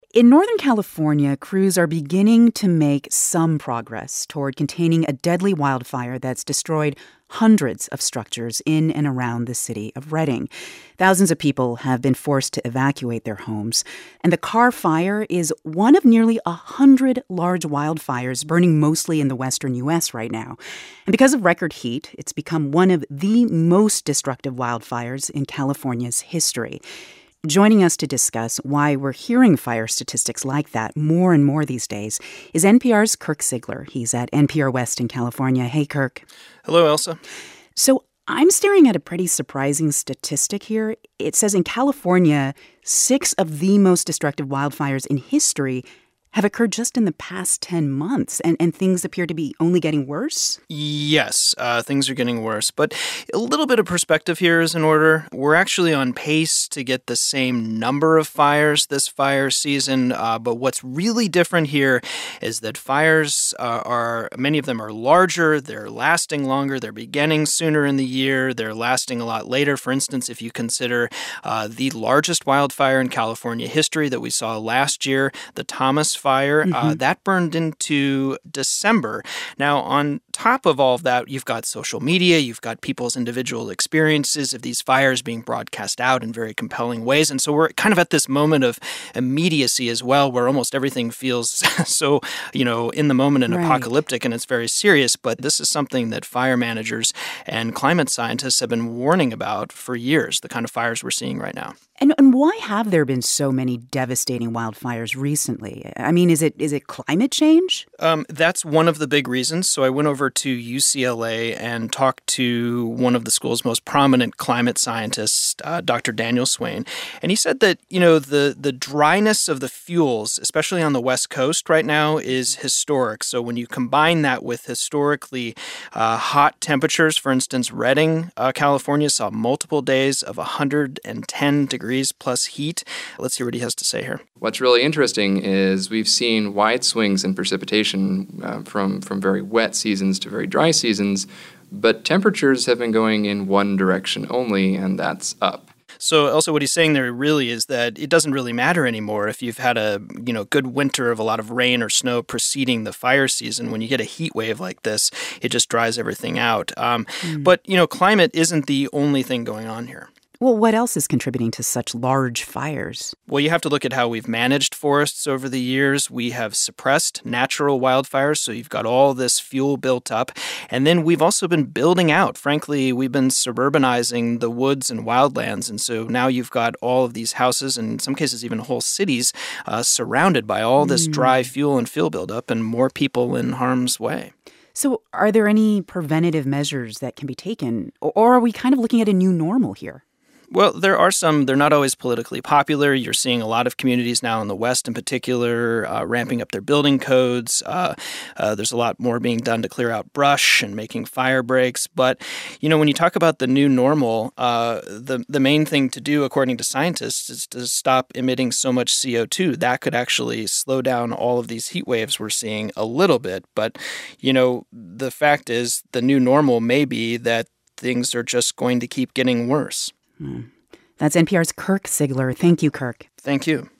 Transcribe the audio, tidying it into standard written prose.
In Northern California, crews are beginning to make some progress toward containing a deadly wildfire that's destroyed hundreds of structures in and around the city of Redding. Thousands of people have been forced to evacuate their homes, and the Carr Fire is one of nearly 100 large wildfires burning mostly in the western U.S. right now. And because of record heat, it's become one of the most destructive wildfires in California's history. Joining us to discuss why we're hearing fire statistics like that more and more these days is NPR's Kirk Siegler. He's at NPR West in California. Hey, Kirk. Hello, Elsa. So I'm staring at a pretty surprising statistic here. It says in California, 6 of the most destructive wildfires in history have occurred just in the past 10 months, and things appear to be only getting worse? Yes, things are getting worse. But a little bit of perspective here is in order. We're actually on pace to get the same number of fires this fire season. But what's really different here is that fires many of them are larger, they're lasting longer, they're beginning sooner in the year, they're lasting a lot later. For instance, if you consider the largest wildfire in California history that we saw last year, the Thomas Fire, that burned into December. Now, on top of all of that, you've got social media, you've got people's individual experiences of these fires being broadcast out in very compelling ways. And so we're kind of at this moment of immediacy as well, where almost everything feels so, in the moment and apocalyptic, and it's very serious. But this is something that fire managers and climate scientists have been warning about for years, the kind of fires we're seeing right now. And why have there been so many devastating wildfires recently? I mean, is it climate change? That's one of the big reasons. So I went over to UCLA and talked to one of the school's most prominent climate scientists, Dr. Daniel Swain. And he said that, the dryness of the fuels, especially on the West Coast right now, is historic. So when you combine that with historically hot temperatures, for instance, Redding, California, saw multiple days of 110 degrees plus heat. Let's hear what he has to say here. What's really interesting is we've seen wide swings in precipitation from very wet seasons to very dry seasons, but temperatures have been going in one direction only, and that's up. So also what he's saying there really is that it doesn't really matter anymore if you've had a good winter of a lot of rain or snow preceding the fire season. When you get a heat wave like this, it just dries everything out. But climate isn't the only thing going on here. Well, what else is contributing to such large fires? Well, you have to look at how we've managed forests over the years. We have suppressed natural wildfires, so you've got all this fuel built up. And then we've also been building out. Frankly, we've been suburbanizing the woods and wildlands. And so now you've got all of these houses, and in some cases even whole cities, surrounded by all this dry fuel and fuel buildup and more people in harm's way. So are there any preventative measures that can be taken? Or are we kind of looking at a new normal here? Well, there are some. They're not always politically popular. You're seeing a lot of communities now in the West in particular ramping up their building codes. There's a lot more being done to clear out brush and making fire breaks. But, when you talk about the new normal, the main thing to do, according to scientists, is to stop emitting so much CO2. That could actually slow down all of these heat waves we're seeing a little bit. But, the fact is the new normal may be that things are just going to keep getting worse. That's NPR's Kirk Siegler. Thank you, Kirk. Thank you.